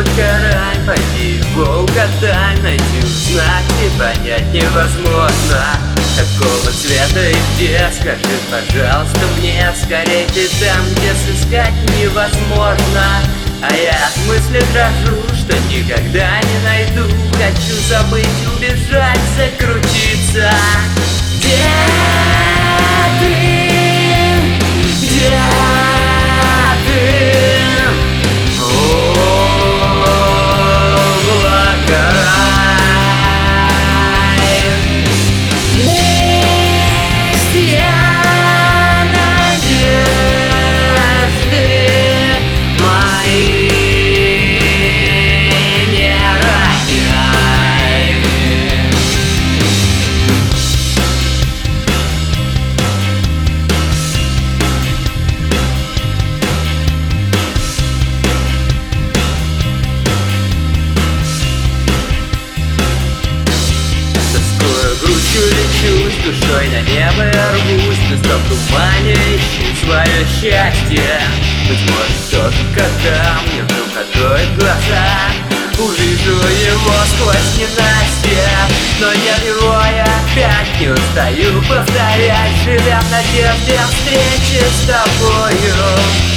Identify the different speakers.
Speaker 1: грань, пойди его угадай, найти, узнать и понять невозможно. Какого цвета и где, скажи, пожалуйста, мне. Скорей ты там, где сыскать невозможно. А я от мысли дрожу, что никогда не найду. Хочу забыть, убежать, закрутиться. Где ты? Где ты? Лечусь, душой на небо я рвусь, песок в тумане ищу свое счастье. Быть может, только когда мне вдруг откроет глаза, увижу его сквозь ненастье. Но нет его, я опять не устаю повторять, живя в надежде встречи с тобою.